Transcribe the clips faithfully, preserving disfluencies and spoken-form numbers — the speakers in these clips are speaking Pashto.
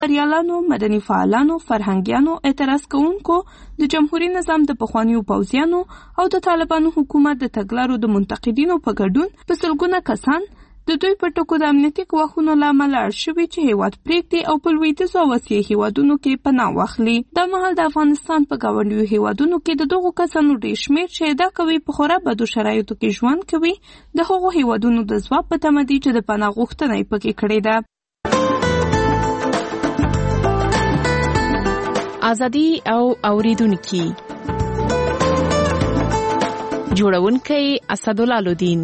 ریالانو، مدني فعالانو، فرهنګیانو، اعتراض کوونکو، د جمهوریت نظام د پخوانیو پوځیانو او د طالبانو حکومت د تګلارو د منتقدینو په ګډون په سلګونه کسان د دوی په ټکو د امنیتي ګواښونو له امله اړ شوي چې هیواد پرېږدي او په لویدیځو او اسیایي هیوادونو کې پناه واخلي. دا مهال د افغانستان په ګاونډیو هیوادونو کې د دغو کسانو ډېر شمېر چې ادعا کوي په خورا بدو شرایطو کې ژوند کوي، د هغو هیوادونو د ځواب په تمه دي چې د پناه غوښتنه یې پکې کړې ده. ازادي او اوریدونکي جوړونکی اسدالله لودین.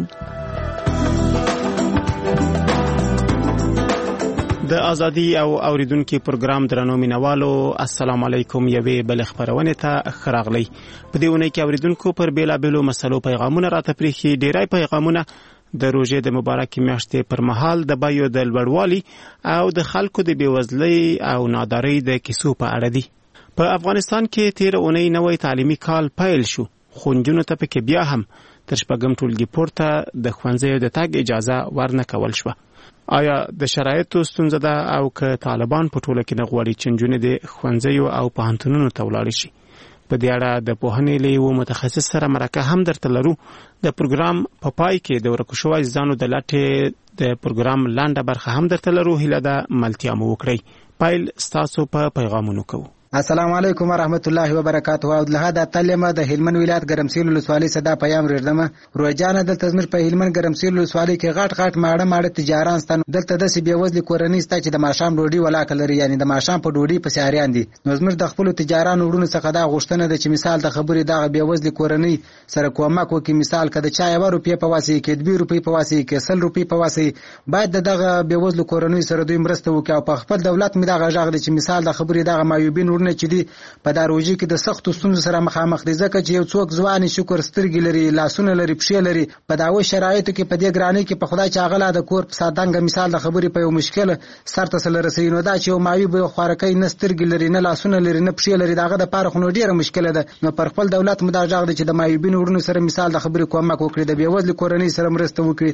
د ازادي او اوریدونکو پروګرام درنو مینوالو، السلام علیکم. یوې بل خبرونه ته خراغلی. په دې ونې کې اوریدونکو پر بیلابېلو مسلو پیغامونه راته پریخي. ډیری پیغامونه د روژې د مبارکې میاشتې پر مهال د بیو د لوړوالي او د خلکو د بیوزلۍ او نادارۍ د کیسو په اړه دي. په افغانستان کې تیر اونۍ نوې تعلیمي کال پیل شو، خو نجونو ته پکې بیا هم تر شپږم ټولګي پورته د ښوونځیو د تګ اجازه ورنه کول شوه. آیا د شرایطو ستونزه ده او که طالبان په ټوله کې نه غواړي چې نجونې د ښوونځیو او پوهنتونونو ته ولاړې شي؟ په دې اړه د پوهنې له یوه متخصص سره مرکه هم درته لرو. د پروګرام په پای کې د ورکو شویو عزیزانو د لټې د پروګرام لنډه برخه هم درته لرو. هیله ده ملتیا مو وکړئ. پیل ستاسو په پیغامونو کوو. السلام علیکم ورحمت الله وبرکاته. او دلته د تلمه د هلمند ولایت ګرمسیل ولسوالۍ صدا پیام ردمه روزانه دلته زمر په هلمند ګرمسیل ولسوالۍ کې غټ غټ ماړه ماړه تجاران ستن دلته د سی بیوزلي کورنۍ ستا چې د ماشام ډوډۍ ولاکه لري، یعنی د ماشام په ډوډۍ په سیاریان دي. نو زمر د خپل تجاران وړونو څخه دا غوښتنه ده چې مثال د خبرې د بیوزلي کورنۍ سره کومک وکړي. مثال کده چا یو روپیه په واسطه کې دوه روپیه په واسطه کې سل روپیه په واسطه باید دغه بیوزلو کورنۍ سره دوی مرسته وکړي او په خپل دولت می دغه ژغ دي چې مثال د خبرې دغه مایوبین ورنه چې دي په داروجي کې د سختو ستونزو سره مخامخ دي، ځکه چې یو څوک ځوان شکر سترګې لري، لاسونه لري، پښې لري، په داوي شرایطو کې په دې ګرانۍ کې په خدای چې اغلا د کور په سادنګ مثال د خبرې په یو مشکل سرته سره رسېږي. نو دا چې یو مایوب خوارکۍ نه سترګې لري، نه لاسونه لري، نه پښې لري، داغه د پاره خو نو ډیره مشکله ده. نو پر خپل دولت مداجغ دي چې د مایوبین ورونو سره مثال د خبرې کومک وکړي، د بیوزلي کورنۍ سره مرسته وکړي.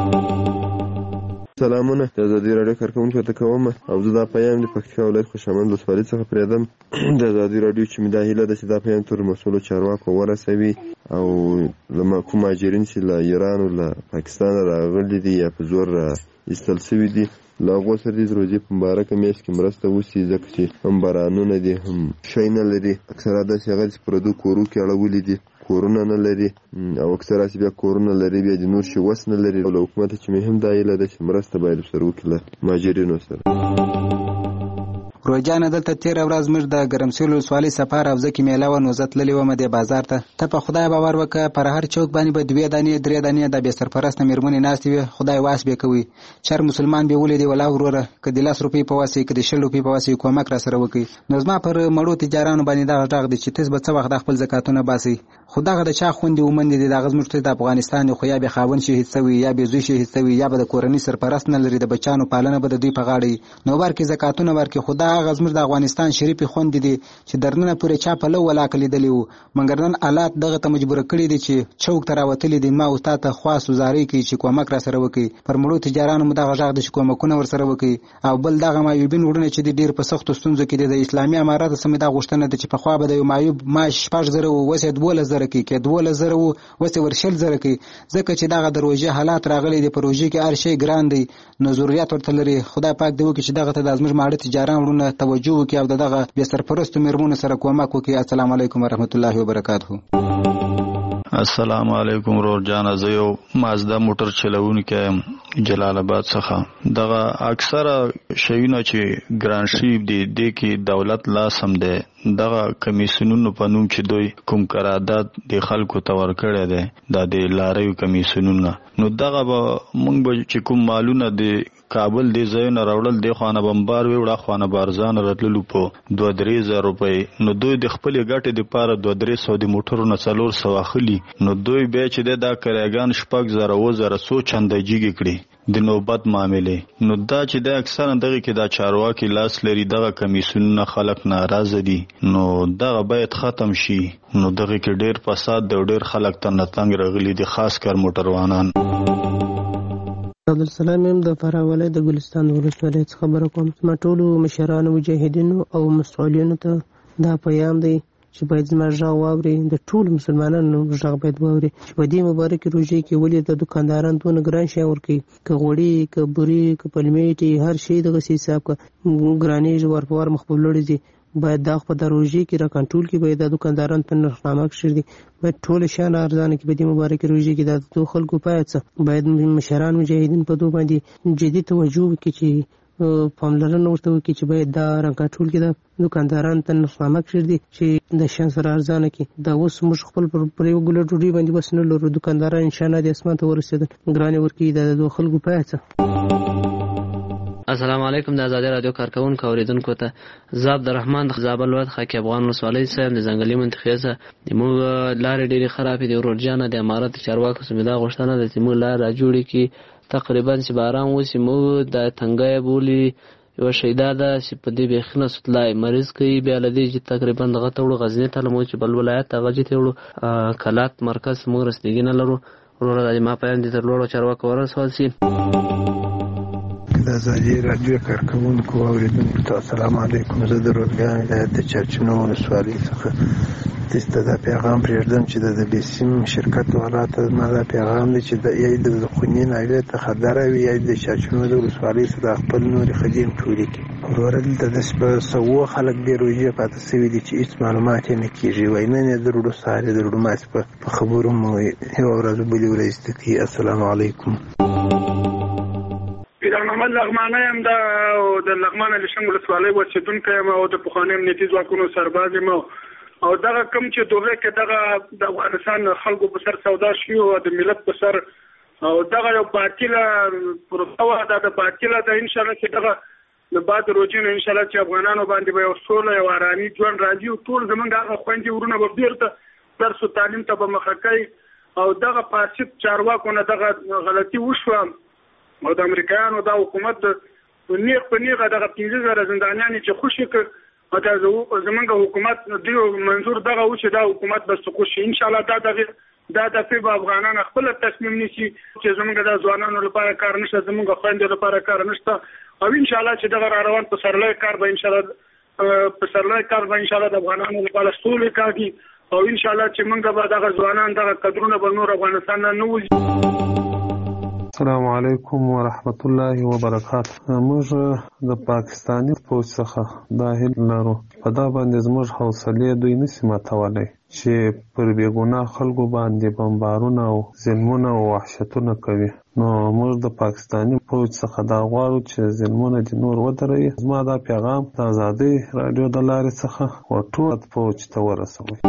سلامونه، د ازادي راډیو کارکونکو ته کوم او زه دا پیام د پکتیکا ولایت خوشامند ولسوالۍ څخه پریدم. د ازادي راډیو چې مې دا هیله ده چې دا پیام تر مسؤلو چارواکو ورسوي او له کوم مهاجرین چې له ایران او له پاکستان راغلي دي یا په زور ایستل شوي دي له هغو سره د روژې په مبارکه میاشت کې مرسته وشي، ځکه چې هم بارانونه دي هم شی نه لري. اکثره داسې هغه چې پردو کورو کې اړولي دي، کورونه نه لري او اکثره چې بیا کورونه لري بیا د نور شي وس نه لري. او له حکومت چې مې هم دا هیله ده چې مرسته باید ورسره وکړي له مهاجرینو سره. روزانه دلته تیر ورځ موږ د ګرمسیل ولسوالۍ سفر او ځکه میله و نو زت للی و مده بازار ته ته په خدای باور وکړه پر هر چوک باندې به دوه دانې درې دانې د به سرپرست میرمنې ناشتي وي، خدای واس به کوي. چر مسلمان به ولې دی ولا وروره کدي لاس روپی په واسي کدي شل روپی په واسي کومک را سره وکي. نو زما پر مړو تجارانو باندې دا غږ دي چې تاسو به څه وخت خپل زکاتونه باسي. خدای د چا خوندې ومند دي د غزمرته د افغانستان خو یا به خاون شهید سوي یا به زوی شهید سوي یا به د کورنۍ سرپرست نه لري، د بچانو پالنه به د دوی په غاړه. نو ورکه زکاتونه ورکه خدای غزمر د افغانستان شریف خوند دي چې درنه پورې چا په لو ولا کلی دلیو مګر نن حالات دغه ته مجبور کړی دي چې چوک تراوتلی دي. ما او تاسو خاص وزاري کوي چې کومک را سره وکي، پر مړو تجارانو مدغه ژغ د کومکونه ور سره وکي. او بل دغه مایوبین وړونه چې ډیر په سختو ستونزو کې د اسلامي امارات سمې دا غوښتنه ده چې په خوا به د مایوب ما شپږ زره وسه دوله زره کې کې دوله زره وسه ورشل زره کې، ځکه چې دغه دروژه حالات راغلي دي. پروژې کې هر شی ګران دی، نو ضرورت ورته لري. خدای پاک دی وکړي چې دغه ته د ازمر ماړه تجاران وړونه توجه وکړي او دغه به سرپرستو میرمنو سره کومک وکړي. السلام علیکم ورحمت الله وبرکاته. السلام علیکم رور جان، زه یو مازدا موټر چلوونکی جلال آباد څخه. دغه اکثره شیونه چې ګران شیب دي د کې دولت لا سم ده، دغه کمیسیونونو په نوم چې دوی کوم قرارداد د خلکو ته ورکړی دی د د لاریو کمیسیونونه، نو دغه به موږ به چې کوم مالونه د کابل دی ځایونه راوړل دی خوانه بمبار ویوړه خوانه بارزان راتللو په دوه درې زره روپۍ، نو دوی د خپلې ګټې دپاره دوه درې سوه د موټرو نه څلور سوه اخلي، نو دوی بیا چې دی دا کریګان شپږ زره اووه زره څو چنده جیګې کړي د نوبت معاملې. نو دا چې دی اکثرا دغه کې دا چارواکي لاس لري، دغه کمیسیونونه خلک ناراضه دي، نو دغه باید ختم شي. نو دغه کې ډیر فساد دی او ډیر خلک ته نه تنګ راغلي دي، خاص کر موټروانان. عبدالسلام یم د فراه ولایت د ګلستان ولسوالۍ څخه خبره کوم. ما ټولو مشرانو مجاهدینو او مسؤلینو ته دا پیغام دی چې باید زما غږ واوري، د ټولو مسلمانانو غږ باید واوري چې په دې مبارکې روژې کې ولې د دوکانداران دونه ګران شی ورکوي، که غوړي که بورې که پلمېټې هر شی دغسې حساب که ګرانېږي ور په ور مخ په لوړې ځي. باید دا خو په دا روژې کې را کنټرول کړي، باید دا دوکانداران په نرخنامه کښېږدي، باید ټول شیان ارزانه کړي په دې مبارکې روژې کې. دا د دو خلکو باید څه باید مشران مجاهدین په دو باندې جدي توجه وکړي چې پاملرنه ورته وکړي چې باید دا را کنټرول کړي، دا دوکانداران ته نرخنامه کښېږدي چې د شیان سره ارزانه کړي. دا اوس موږ خپل پر یو ګوله ډوډۍ باندې بس نه لرو، دوکانداران انشاءالله د اسمان ته ورسېدل ګرانې ورکوي. دا د دو خلکو باید څه. السلام علیکم. د آزادي رادیو کارکونکو اوریدونکو ته زه عبدالرحمن د زابل ولایت خاکی افغان ولسوالۍ څخه یم. د ځنګلي منطقې څخه زموږ لارې ډېرې خرابې دي. ورور جانه د امارت چارواکو څخه مې دا غوښتنه ده چې موږ لار راجوړې کړي، تقریبا چې باران وشي موږ د تنګی بولي یوه شیدا ده چې په دې بیخي نه سوتلای مریض کوي. بیا له دې چې تقریبا دغه ته وړو غزني ته لمو چې بل ولایت هغه چې ته وړو کلات مرکز موږ رسېدګي نه لرو. وروره د ما پیام دې تر لوړو چارواکو ورسول شي. د آزادي رادیو کارکونکو اوریدونکو ته السلام علیکم. زه د روزګان ولایت د چرچینو ولسوالۍ څخه تاسو ته دا پیغام پرېږدم چې د بسیم شرکت والا ته زما دا پیغام دی چې د یا د خوني ناوې ته خبره وي یا د چرچینو د ولسوالۍ څخه د خپل نورې خدیم ټولې کړي. وروره دلته داسې په سوو خلک بې روژې پاتې شوي دي چې هېڅ معلومات یې نه کېږي. وایي نن یې د روډو سهار یې د روډو ماسې په خبرو مو یوه ورځ بلې ورځ ته کوي. السلام علیکم. پیران محمد لغمانه یم د لغمان الیشنګ ولسوالۍ اوسېدونکی یم او د پخواني امنیتي ځواکونو سرباز یم. او دغه کوم چې دوغې کې دغه د افغانستان خلکو په سر سودا شوي او د ملت په سر او دغه یو باطله پروسه وه، دا د باطله ده. انشاءالله چې دغه د بعد روژې نه انشاءالله چې افغانانو باندې به یو سوله یو ارامي ژوند راځي او ټول زموږ هغه خویندې ورونه به بېرته درس و تعلیم ته به مخه کوي. او دغه فاسد چارواکو نه دغه غلطي وشوه او د امریکایانو دا حکومت نیغ په نیغه دغه پنځه زره زندانیانې چې خوشي کړ او دا زمونږ حکومت دیو منظور دغه و چې دا حکومت به سقوط شي. انشاءالله دا دغه دا دفعې به افغانان خپل تصمیم نیسي چې زمونږ د ځوانانو لپاره کار نشته، زمونږ خویندو لپاره کار نشته. او انشاءالله چې دغه را روان په سرلوی کار به انشاءالله په سرلوی کار به انشاءالله د افغانانو لپاره سولې کاږي او انشاءالله چې موږ به دغه ځوانان دغه قدرونه به نور افغانستان نه وځي. السلام علیکم ورحمت الله وبرکاته. موږ د پاکستاني پوځ څخه دا هیله لرو په دا باندې زموږ حوصلې دوی نشي ماتولی چې پر بېګناه خلکو باندې بمبارونه او ظلمونه او وحشتونه کوي. نو موږ د پاکستاني پوځ څخه دا غواړو چې ظلمونه دې نور ودروي. زما دا پیغام د آزادۍ راډیو د لارې څخه ټول پوځ ته ورسوئ.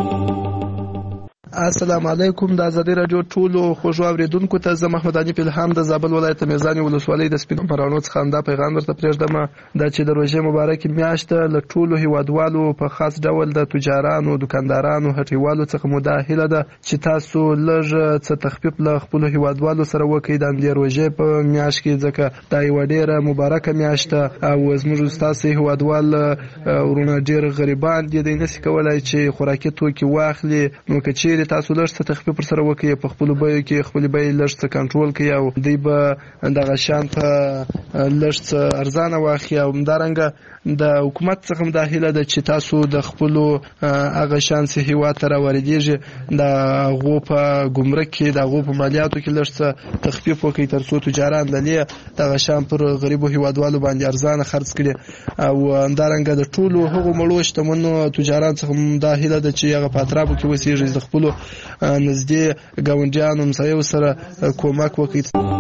السلام علیکم. د آزادۍ راډیو ټولو خوږو اورېدونکو ته زه محمد علي فلحام د زابل ولایت میزانې ولسوالۍ د سپینو پرانو څخه همدا پیغام درته پرېږدم. دا چې د روژې مبارکې میاشت ده له ټولو هیوادوالو په خاص ډول د تجارانو، دکاندارانو، هټیوالو څخه مو دا هیله ده چې تاسو لږ څه تخفیف له خپلو هیوادوالو سره وکړئ د همدې روژې په میاشت کې، ځکه دا یوه ډېره مبارکه میاشت ده او زموږ ستاسو هیوادوال ورونه ډېر غریبان دي، دوی نشي کولی چې خوراکي توکي واخلي. نو که چیرې تاسو لږ څه تخفیف پر سره وکړئ په خپلو بیو کې، خپلې بیې لږ څه کنټرول کړئ او دوی به دغه شیان په لږ څه ارزانه واخلي. او همدارنګه د حکومت څخه هم دا هیله ده چې تاسو د خپلو هغه شیان چې هېواد ته راواردېږي د هغو په ګمرک کې د هغو په مالیاتو کې لږ څه تخفیف وکړئ تر څو تجاران د دې دغه شیان پر غریبو هېوادوالو باندې ارزانه خرڅ کړي. او همدارنګه د ټولو هغو مړو شتمنو تجاران څخه هم دا هیله ده چې هغه په اطرافو کې اوسېږي د خپلو نږدې ګاونډیانو همسایو سره کومک وکړي.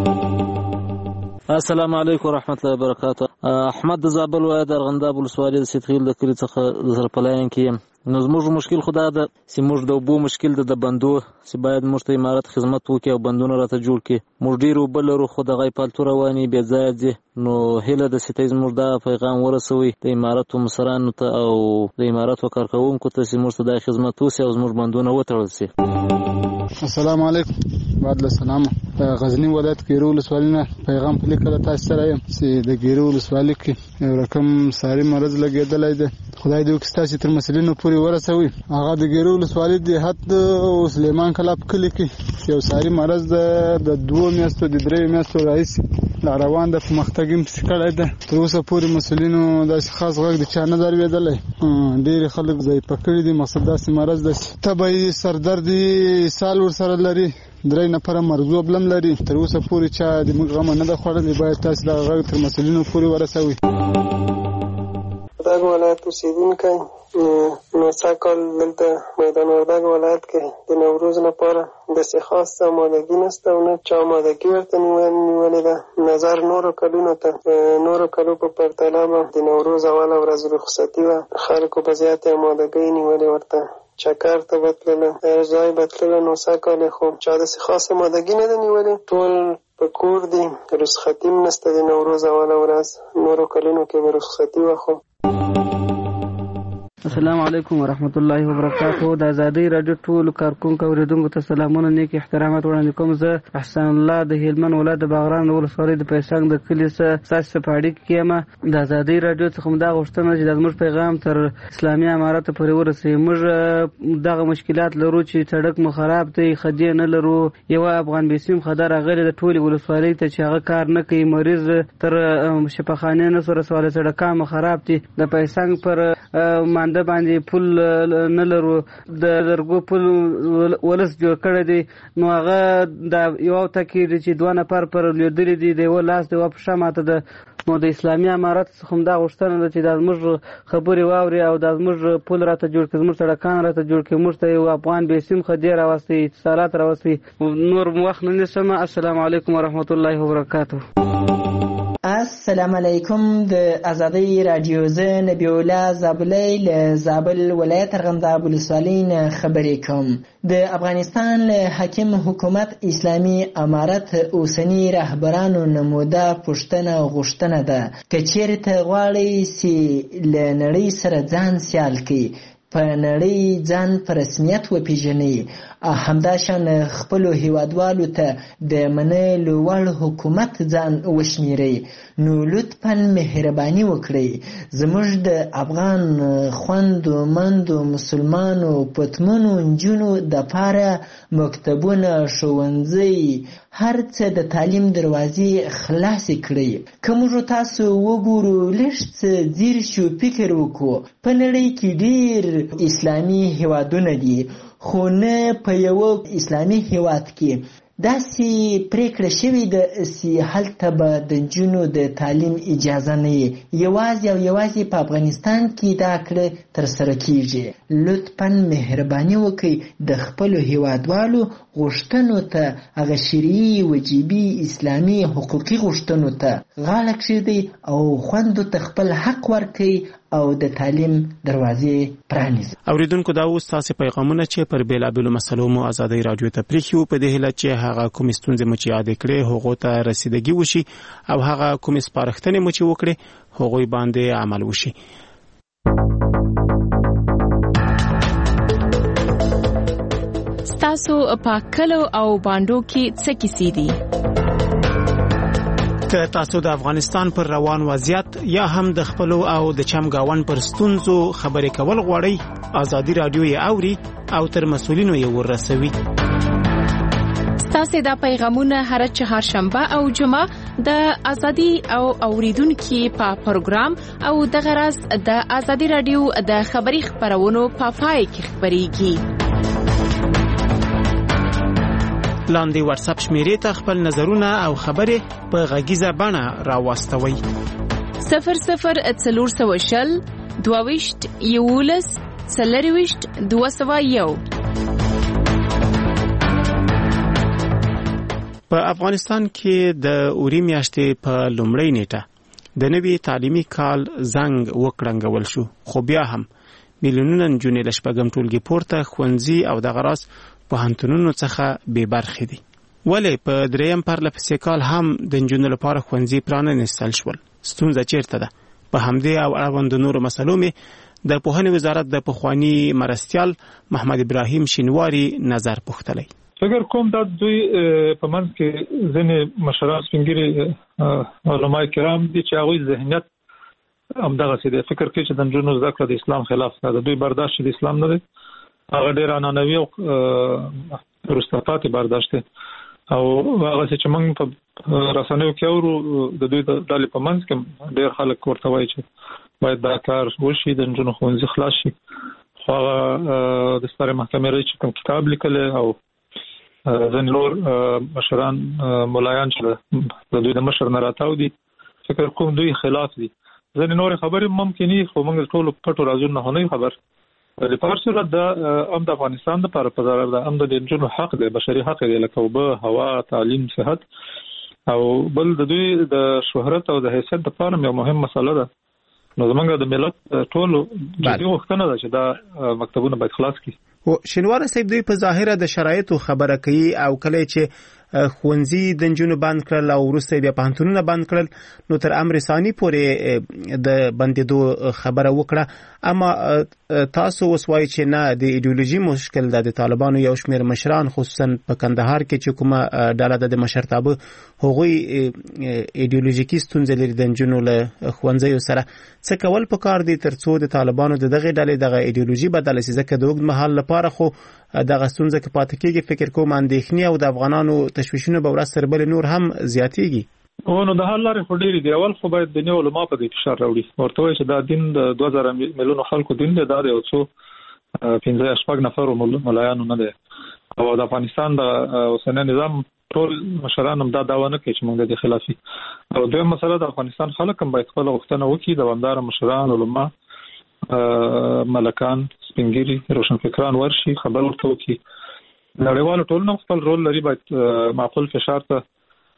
السلام علیکم ورحمت الله وبرکاته. احمد د زابل ولایت ارغنداب ولسوالۍ د سیدخیل د کلي څخه د سرپلاین کې یم. نو زموږ مشکل خو دا ده چې موږ د اوبو مشکل ده د بندو چې باید موږ ته امارت خدمت وکړي او بندونه راته جوړ کړي. موږ ډېر اوبه لرو خو دغه پالتو روانې بې ځایه ځي. نو هیله ده چې ته زموږ دا پیغام ورسوئ د امارتو مشرانو ته او د امارتو کارکوونکو ته چې موږ ته دا خدمت وشي او زموږ بندونه وتړل شي. السلام علیکم. بعد له سلامه غزنی ولایت ګیرو ولسوالۍ نه پیغام په لیکه تاسو سره یم چې د ګیرو ولسوالۍ کې یو رقم ساري مرض لګېدلی دی خدای دې وکړي ستاسې تر مسؤلینو پورې ورسوي. هغه د ګیرو ولسوالۍ دهات او سلیمان کلاب کلي کې یو ساري مرض د دوو میاشتو د دریو میاشتو راهیسې لا روان ده، پرمختګ یې پسې کړی ده. تر اوسه پورې مسؤلینو داسې خاص غږ د چا نه در اورېدلی. ډېرې خلک ضعیفه کړي دي. مقصد داسې مرض ده چې تبه یې سردرد یې اسهال ورسره لري، درې نفره مرزوب لم لري. تر اوسه پورې چا د موږ غمه نه ده خوړلې. باید تاسې دغه غږ تر مسؤلینو پورې ورسوئ. وردګ ولایت اوسېدونکی نو سږ کال دلته میدان وردګ ولایت کې د نوروز لپاره داسې خاصه آمادګي نشته او نه چا آمادګي ورته نیولې ده. نظر نورو کلونو ته نورو کلو په پرتله به د نوروز اوله ورځ رخصتي وه، خلکو په زیاتې آمادګۍ نیولې ورته. چکر ته به تلله، هر ځای به تلله. نو سږ کال یې خو چا داسې خاصه آمادګي نه ده نیولې، ټول په کور دي. رخصتي هم نشته د نوروز اوله ورځ. نورو کلونو کې به رخصتي وه. خو السلام علیکم ورحمت الله وبرکاتہ. د ازادۍ راډیو ټولو کارکونکو اوریدونکو ته سلامونه، نیک احترامات وړاندې کوم. زه احسان الله د هلمند ولایت د باغران ولسوالۍ د پیسنګ د کلي څخه ستاسو په اړیکه کې یم. د ازادۍ راډیو څخه موږ دا غوښتنه چې زموږ پیغام تر اسلامي امارات پورې ورسوي. موږ دغه مشکلات لرو چې سړک مو خراب دی، خدي نه لرو. یو افغان بیسیم خدای راغلی د ټولې ولسوالۍ ته چې هغه کار نه کوي، مریض تر شفاخانې نه سره سوال سړکان مو خراب دي. د پیسنګ پر مانده باندې پل نه لرو، د لرګو پل ولس جوړ کړی دی. نو هغه د یو تکي چې دوه نفر پر لیدلې دي، د یو لاس د یو پښه ماته ده. نو د اسلامي امارات څخه هم دا غوښتنه ده چې دا زموږ خبرې واوري او دا زموږ پل راته جوړ کړي، زموږ سړکان راته جوړ کړي. موږ ته یو افغان بیسیم خدي راوستي، اتصالات راوستي. نور وخت نه نیسم. السلام علیکم ورحمت الله وبرکاتہ. السلام علیکم. د ازادۍ راډیو زه نبی الله زابلی له زابل ولایت ارغنداب ولسوالۍ نه خبرې کوم. د افغانستان له حاکم حکومت اسلامي امارت اوسني رهبرانو نموده پوښتنه غوښتنه ده که چیرته غواړئ چې له نړۍ سره ځان سیال کړي، په نړۍ ځان په رسمیت وپیژنئ، همداشان خپلو هیوادوالو ته د منلو وړ حکومت ځان وشمیرئ، نو لطفاً مهرباني وکړئ. زموږ د افغان خویندو مندو مسلمانو پتمنو نجونو دپاره مکتبونه، ښوونځي، هر څه د تعلیم دروازې خلاصې کړئ. که موږ تاسو وګورو، لږ څه ځیر شو، فکر وکړو. په نړۍ کې ډېر اسلامي هیوادونه دي، خو نه په یو اسلامي هیواد کې داسې پریکړه شوې ده چې هلته به د نجونو د تعلیم اجازه نه وي. یوازې او یوازې په افغانستان کې دا کړه ترسره کیږي. لطفاً مهرباني وکړئ د خپلو هیوادوالو غوښتنو ته، هغه شرعي وجیبي اسلامي حقوقي غوښتنو ته غاړه کښېږدئ او خویندو ته خپل حق ورکړئ او د تعلیم دروازې پرانیزئ. اوریدونکو، دا اوس تاسو پیغامونه چې پر بیلابیلو مسلو مو ازادۍ راډیو ته پریښیو، په دې هیله چې هغه کوم ستونزې مو چې یاد کړې هغو ته رسیدګي وشي او هغه کوم سپارښتنې مو چې وکړې هغوی باندې عمل وشي. ستاسو په کلو او باندو کې څه کیسې دي؟ که تاسو د افغانستان پر روان وضعیت یا هم د خپلو او د چمګاون پر ستونزو خبرې کول غواړئ، ازادي راډیو یې اوري او تر مسؤلینو یې ورسوي. ستاسو دا پیغامونه هر چهارشنبه او جمعه د ازادي او اوریدونکو په پروګرام او د غرض د ازادي راډیو د خبري خبرونو په پای کې خبريږي. لاندې واتس اپ شمیرې ته خپل نظرونه او خبرې په غږیزه بڼه راوستوئ. صفر صفر څلور سوه شل دوه ویشت یولس څلور ویشت دوه سوه یو. په افغانستان کې د اوري میاشتې په لومړۍ نیټه د نوي تعلیمي کال زنګ وکړنګول شو، خو بیا هم میلیونونه نجونې له شپږم ټولګي پورته ښوونځي او دغه راز پوهنتونونو څخه بې برخې دي. ولې په دریم پرله پسې کال هم د نجونو لپاره ښوونځي پرانستل شول؟ ستونزه چیرته ده؟ په همدې او اړوند نورو مسلو مې د پوهنې وزارت د پخواني مرستیال محمد ابراهیم شینواری نظر پوښتلی. فکر کوم دا دوی په منځ کې ځینې مشران سپین ږیري علما کرام دي چې هغوی ذهنیت همدغه څه د فکر کې چې د نجونو زده کړه د اسلام خلاف ده. د دوی برداشت د اسلام نه دی، هغه ډېر عنعنوي او وروسته پاتې برداشت دی. او هغه چې موږ په رسنیو کې اورو د دوی د ډلې په منځ کې ډېر خلک ورته وایي چې باید دا کار وشي، د نجونو ښوونځي خلاص شي. خو هغه د سترې محکمې رئیس چې کوم کتاب لیکلی او ځینې نور مشران ملایان چې د دوی د مشر نه راتاو دي، فکر کوم دوی خلاف دي. ځینې نورې خبرې ممکنې، خو موږ ټولو پټو رازونو نه نه خبر. د په هر صورت دا هم د افغانستان دپاره په ضرر ده، هم د نجونو حق دی، بشري حق دی، لکه اوبه، هوا، تعلیم، صحت. او بل د دوی د شهرت او د حیثیت دپاره یو مهم مسله ده. نو زمونږ د ملت ټولو جدي غوښتنه ده چې دا مکتبونه باید خلاص کړي. شینواره صاحب دوی په ظاهره د شرایطو خبره کوي او کله چې ښوونځي د نجونو بند کړل او وروسته بیا پوهنتونونه بند کړل، نو تر امر ثاني پورې د بندېدو خبره وکړه. اما تاسو اوس وایي چې نه، د ایډیولوژي مشکل ده. د طالبانو یو شمېر مشران خصوصا په کندهار کې چې کومه ډله ده د مشرتابه، هغوی ایډیولوژیکي ستونزې لري د نجونو له ښوونځیو سره. څه کول پکار دي تر څو د طالبانو د دغې ډلې دغه ایډیولوژي بدله شي؟ ځکه د اوږد مهال لپاره خو دغه ستونزه که پاتې کېږي، فکر کوم اندېښنې او د افغانانو تشویشونه به ورځ تر بلې نور هم زیاتېږي. او نو د حل لارې خو ډېرې دي. اول خو باید دیني علما په دې فشار راوړي، ورته وایي چې دا دین د دوه زره میلیونو خلکو دین دی، دا د یو څو پنځه شپږ نفرو ملایانو نه دی. او د افغانستان د اوسنی نظام ټول مشران هم دا دعوه نه کوي چې موږ د دې خلاف یو. او دویم مسله د افغانستان خلک هم باید خپله غوښتنه وکړي، دوامداره مشران، علما، ملکان، سپین ږیري، روشنفکران ورشي، خبر ورته وکړي. نړیوالو ټولنو خپل رول لري، باید معقول فشار ته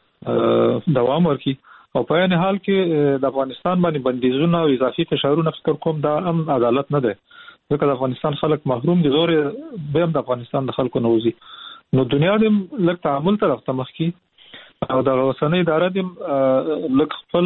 دوام ورکړي. او په عین حال کې د افغانستان باندې بندیزونه او اضافي فشارونه فکر کوم دا هم عدالت نه دی، ځکه د افغانستان خلک محروم دي. زور به هم د افغانستان د خلکو نه وځي. نو دنیا دې لږ تعامل طرف ته مخ کړي او د اوسنۍ اداره دې لږ خپل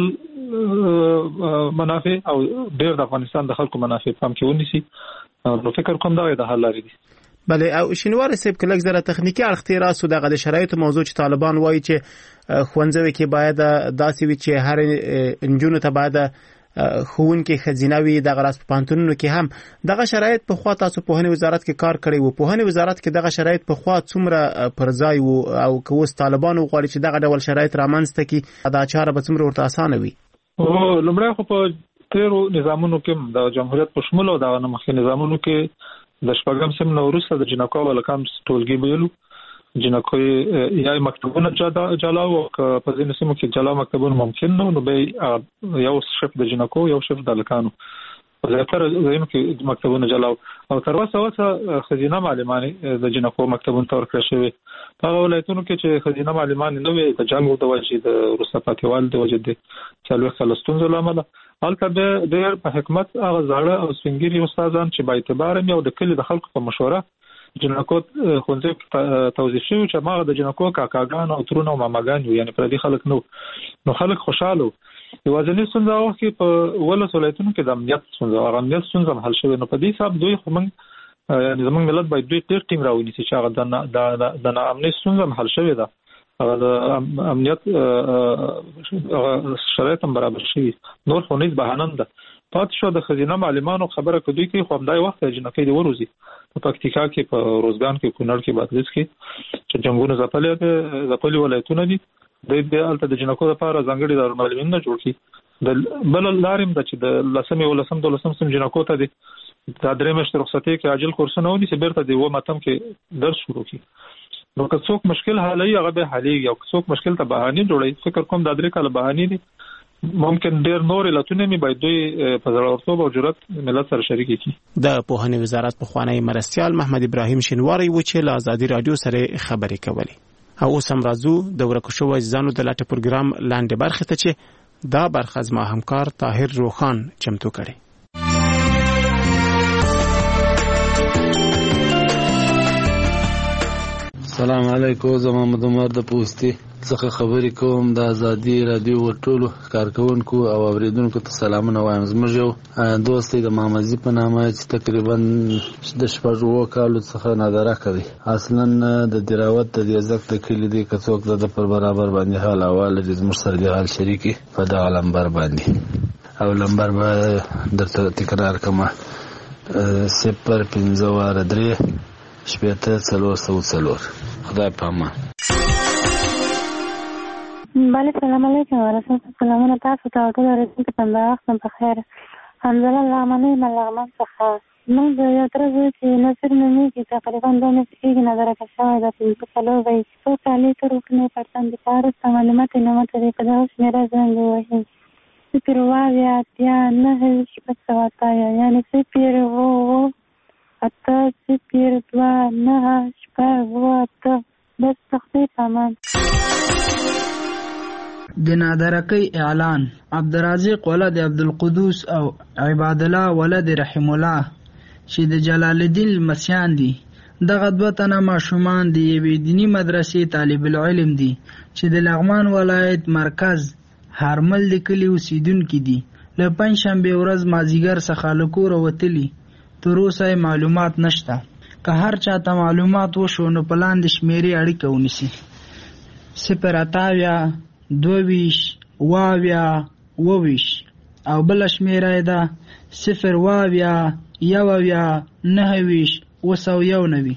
منافع او ډېر د افغانستان د خلکو منافع پام کې ونیسي. نو فکر کوم دا د حل لارې دي. بله. او شینواره صاحب که لږ زره تخنیکي اړخ ته راسو، دغه د شرایطو موضوع چې طالبان وایي چې ښوونځیو کې باید داسې وي چې هر نجونو ته باید ښوونکي ښځینه وي، دغه راز په پوهنتونونو کې هم دغه شرایط پخوا تاسو پوهنې وزارت کې کار کړی و. پوهنې وزارت کې دغه شرایط پخوا څومره پر ځای و، او که اوس طالبان وغواړي چې دغه ډول شرایط رامنځته کړي، دا چاره به څومره ورته اسانه وي؟ لومړی خو په تېرو نظامونو کې د جمهوریت په شمول او دغه نه مخکې نظامونو کې د شپږم سیم نه وروسته د جنکو او هلکانو ټولګي ویلو. جنکو یا مکتبونه جلا او په ځینو سیمو کې جلا مکتبونه ممکن نه، نو به یو شفت د جنکو یو شفت د هلکانو، په زیاتره ځایونو کې مکتبونه جلا او تر اوسه اوسه ښځینه معلمانې د جنکو مکتبونو ته ورکړل شوي. په هغه ولایتونو کې چې ښځینه معلمانې نه وي، د جنګ د وجې، د وروسته پاتې والي د وجې، د څلوېښت کاله ستونزو له امله، هلته بیا ډېر په حکمت هغه زاړه او سپین ږیري استادان چې با اعتباره وي او د کلي د خلکو په مشوره جنکو ښوونځیو کې توظیف شوي، چې هماغه د جنکو کاکاګان او ترونه او ماماګان وي، یعنې پردي خلک نه وو. نو خلک خوشحاله وو. یوازینۍ ستونزه هغه وخت کې په اوولس ولایتونو کې د امنیت ستونزه، هغه امنیت ستونزه هم حل شوې. نو په دې حساب دوی خو موږ یعنې زموږ ملت باید دوی ډېر ټیم راونیسي چې هغه د ناامنۍ ستونزه هم حل شوې ده، هغه د امنیت شرایط هم برابر شوي. نور خو هیڅ بهانه نه ده. پاتې شو د ښځینه معلمانو خبره که دوی کوي، خو همدای وخت جنکۍ دې وروځي. په پکتیکا کې، په روزګان کې، کونړ کې، بادغیس کې چې جنګونه ځپلي ځپلي ولایتونه دي، دوی بیا هلته د جنکو لپاره ځانګړي دارالمعلمین نه جوړ کړي. د بله لارې هم ده چې د لسم یولسم دولسم سیم جنکو ته دي دا درې میاشتې رخصتۍ کې عاجل کورسونه ونیسي، بیرته د اووم اتم کې درس شروع کړي. نو که څوک مشکل حلوي هغه به حلېږي، او که څوک مشکل ته بهانې جوړوي، فکر کوم دا درې کاله بهانې دي، ممکن ډېر نور علتونه مې باید دوی په زړورتوب او جرأت ملت سره شریک کړي. د پوهنې وزارت پخوانی مرستیال محمد ابراهیم شینواری و چې له ازادي راډیو سره خبرې کولې. او اوس هم راځو د ورکو شوو عزیزانو د لاټه پروګرام لاندې برخه ته چې دا برخه زما همکار طاهر روخان چمتو کړي. السلام علیکم، زما محمد عمر د پوسټي څخه خبرې کوم. د ازادي راډیو ټولو کارکونکو او اوریدونکو ته سلامونه وایم. زموږ یو دوست د مامزي په نامه چې تقریبا د شپږو کالو څخه نادره کوي، اصلا د دراوت د ریاضت د کلی دی، که څوک د پر برابر باندې حال احوال لري زموږ سره د حال شریکي په دغه لمبر باندې. او لمبر به درته تکرار کړم صفر پنځه واره درې شپېته څلور سوه څلور. خدای په امان. بله سلام علیکم ورحمت سلامونه تاسو ته ټول اورېدونکو ته د وخت په خیر. حمزله لغمنۍ یم لغمن څخه. موږ د یو تره زوی چې نصیر نومېږي تقریبا دوه میاشتې کېږي نادرکه شوی ده پنځه څلور به یې څو کالې تر اوسنۍ پرسند د کار وروسته معلومات یې نه ماته دی په دغه شمېره زنګ ووهي صفر اووه اویا اتیا نهه شپږ سوه اتیا یعنې صفر اووه اووه اته صفر دوه نهه شپږ اووه اته. بس تخفیف امان. د نادرکۍ اعلان. عبدالرازق ولد عبدالقدوس او عباد الله ولد رحم الله چې د جلال الدین لمسیان دي. دغه دوه تنه ماشومان د یوې دیني مدرسې طالب العلم دي چې د لغمان ولایت مرکز هارمل د کلي اوسیدونکي دي. له پنجشنبې ورځ مازدیګر څخه له کوره وتلي، تر اوسه معلومات نشته. که هر چاته معلومات وشو نو په لاندې شمېرې اړیکه ونیسي: صفر اته اویا دوه ویشت اوه اویا اوه ویشت او بله شمېره یې ده صفر اوه اویا یو اویا نهه ویشت اوه سوه یو نوي.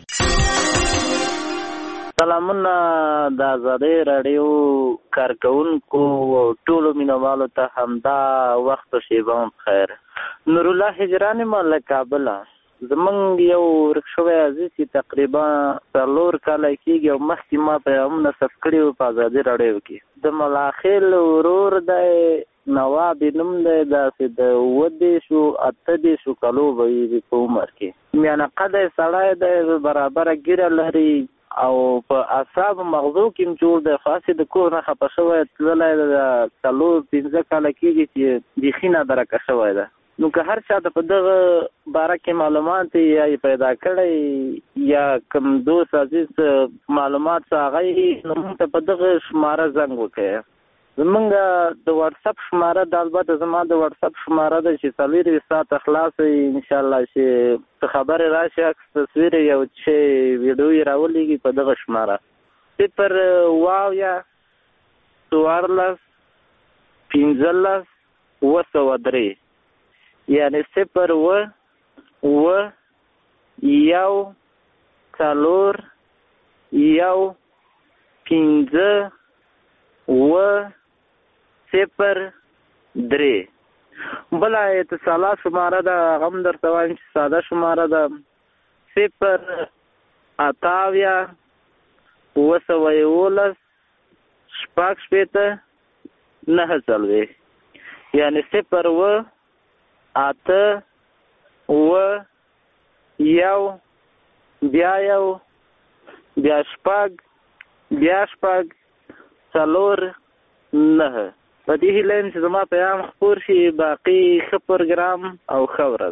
سلامونه د ازادۍ راډیو کارکوونکو ټولو مینوالو ته همدا وخت و شیبه هم بخیر. نورالله هجران یم له کابله. زمونږ یو ورک شوی عزیز چې تقریبا څلور کاله کېږي او مخکې ما پیغامونه ثبت کړي وو په ازادي راډیو کې. د ملاخیل ورور دی نواب یې نوم دی، داسې د اووه دېرشو اته دېرشو کالو به وي په عمر کې. میانه قده سړی دی، برابره ګیره لري او په اعصابو مغزو کې هم جوړ دی. خاصې د کور نه خفه شوی تللی د څلور پنځه کاله کېږي چې بیخي نادرکه شوی ده. نو که هر چا ته په دغه باره کې معلومات یا یې پیدا کړی یا کوم دوست عزیز معلومات څه هغه نو موږ ته په دغه شماره زنګ وکړئ. زمونږ د واټساپ شماره د البته زما د واټساپ شماره ده چې څلور ویشت ساعته خلاصه وي انشاءالله چې څه خبرې راشي عکس تصویر یو چې ویډیو یې راولېږي په دغه شماره صفر اووه اویا څوارلس پنځلس اووه سوه درې یعنې صفر اووه اووه یو څلور یو پنځه اووه صفر درې. بله اتصالات شماره ده هغه هم درته وایم چې ساده شماره ده صفر اته اویا اووه سوه یولس شپږ شپېته نهه څلوېښت یعنې صفر اووه اته اووه یو بیا یو بیا شپږ بیا شپږ څلور نهه. په دې هیله یم چې زما پیغام خپور شي. باقي ښه پروګرام او ښه ورځ.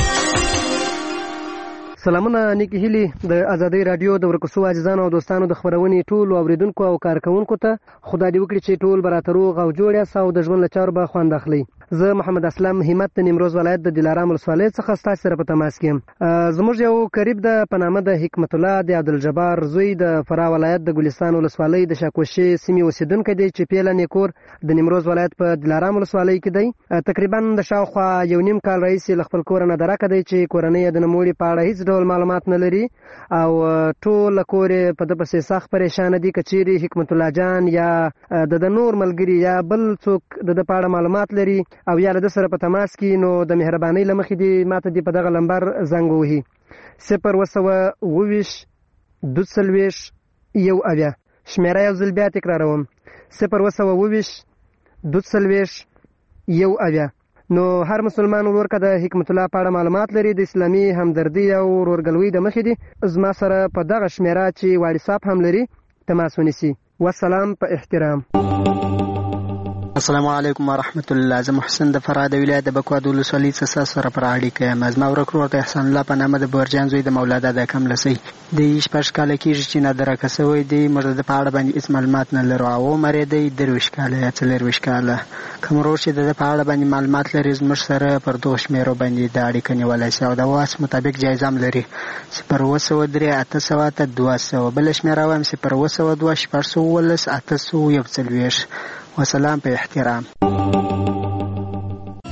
سلامونه نیکې هیلې د ازادۍ راډیو د ورکو عزیزانو او دوستانو د خپرونې ټولو اوریدونکو او کارکوونکو ته خدای دې وکړي چې ټول به راته روغ او جوړ یاست او د ژوند له چارو به خوند اخلئ. زه محمد اسلام همت د نیمروز ولایت د دلارام ولسوالۍ څخه ستاسو سره په تماس کې یم. زموږ یو قریب د په نامه د حکمت الله د عبدالجبار زوی د فراه ولایت د ګلستان ولسوالۍ د شاکوشي سیمې اوسیدونکی دی چې پیله نیکور د نیمروز ولایت په دلارام ولسوالۍ کې دی. تقریبا د شاوخوا یو نیم کال راهیسې له خپل کوره نادرکه دی چې کورنۍ یې د نوموړي په اړه هیڅ ډول معلومات نه لري او ټول کور په د پسې سخت پریشانه دي. که چیرې حکمت الله جان یا د نور ملګري یا بل څوک د د په اړه معلومات لري او یا له ده سره په تماس کې نو د مهربانۍ له مخې دې ماته دې په دغه لمبر زنګ ووهي صفر اووه سوه اووه ویشت دوه څلوېښت یو اویا. شمېره یو ځل بیا تکراروم صفر اووه سوه اووه ویشت دوه څلوېښت یو اویا. نو هر مسلمان ورور که د حکمت الله په اړه معلومات لري د اسلامي همدردي او ورورګلوۍ د مخې دې زما سره په دغه شمېره چې واټساپ هم لري تماس ونیسي. والسلام په احترام. السلام علیکم ورحمت الله. زه محسن د فراه د ولایت د بکوا د ولسوالۍ څخه سره پر اړیکه یم. زما ورک ورور د احسان الله په نامه د بورجان زوی د مولا دادا کملسی دی شپږ کاله کېږي چې نادرکه شوی دی. موږ د په اړه باندې هېڅ معلومات نه لرو او عمر یې دی درویشت کاله یا څلېرویشت کاله. کوم ورور چې د ده په اړه باندې معلومات لري زموږ سره پر دغو شمېرو باندې د اړیکه نیولی شي او د واس مطابق جایزه هم لري صفر اووه سوه درې اته سوه اته دوه سوه. بله شمېره وایم صفر اووه سوه دوه شپږ سوه اوولس اته سوه یو څلوېښت. وسلام په احترام.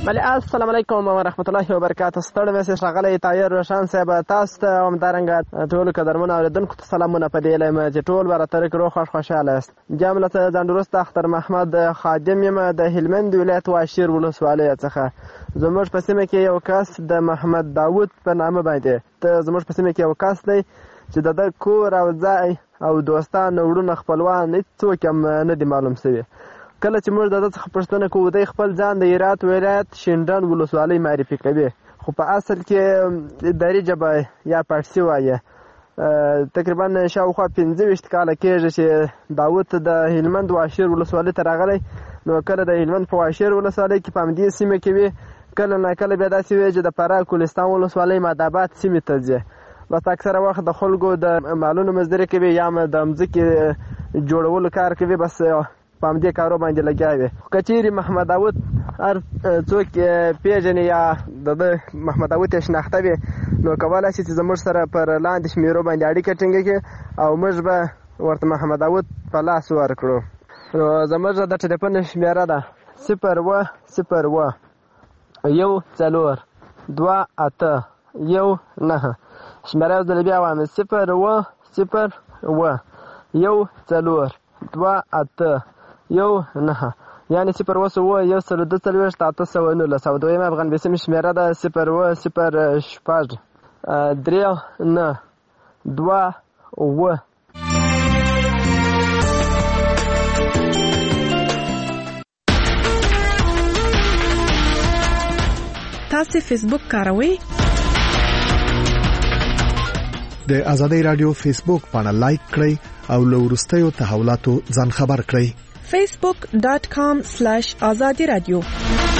بله السلام علیکم و رحمت الله و برکاته. ستړي مې ښاغلی طاهر روشن صاحب تاسو ته همدارنګه ټولو قدرمنو اورېدونکو ته سلامونه په دې لیم چې ټول به راته روغ خوښ خوشحاله یاست. جام له ځان وروسته اختر محمد خادم یم د هلمند ولایت واشیر ولسوالۍ څخه. زموږ په سیمه کې یو کس د محمد داود په نامه باندې ته زموږ په سیمه کې یو کس دی چې د ده کور او ځای او دوستان وروڼه خپلوان هېڅوک هم نه دي معلوم شوي. کله چې موږ د ده څخه پوښتنه کوو دی خپل ځان د هرات ولایت شینډنډ ولسوالۍ معرفي کوي، خو په اصل کې دري ژبه یا پارسي وایي. تقریبا شاوخوا پنځه ویشت کاله کېږي چې داود د هلمند واشیر ولسوالۍ ته راغلی. نو کله د هلمند په واشیر ولسوالۍ کې په همدې سیمه کې وي، کله ناکله بیا داسې وي چې د فراه کولستان ولسوالۍ ماداباد سیمې ته ځي. بس اکثره وخت د خلکو د مالونو مزدوري کوي یا د مځکې جوړولو کار کوي، بس په همدې کارو باندې لګیا وي. که چیرې محمد داود هر څوک پیژني یا د ده محمد داود یې شناخته وي نو کولی شي چې زموږ سره پر لاندې شمېرو باندې اړیکه ټینګه کړي او موږ به ورته محمد داود په لاس ورکړو. نو زموږ د ټلیفون شمېره ده صفر اوه صفر اوه یو څلور دوه اته یو نهه. شمېره یو ځل بیا وایم صفر اوه صفر اوه یو څلور دوه اته یو نهه، یعنې صفر اوه سوه یو سل دوه څلوېښت اته سوه نولس. او دویمه افغان بیسیم شمېره ده صفر اوه صفر شپږ درې نه دوه اوه. تاسو فیسبوک کاروئ؟ د آزادۍ رادیو فیسبوک پاڼه لایک کړئ او له وروستیو تحولاتو ځان خبر کړئ. facebook dot com slash azadi radio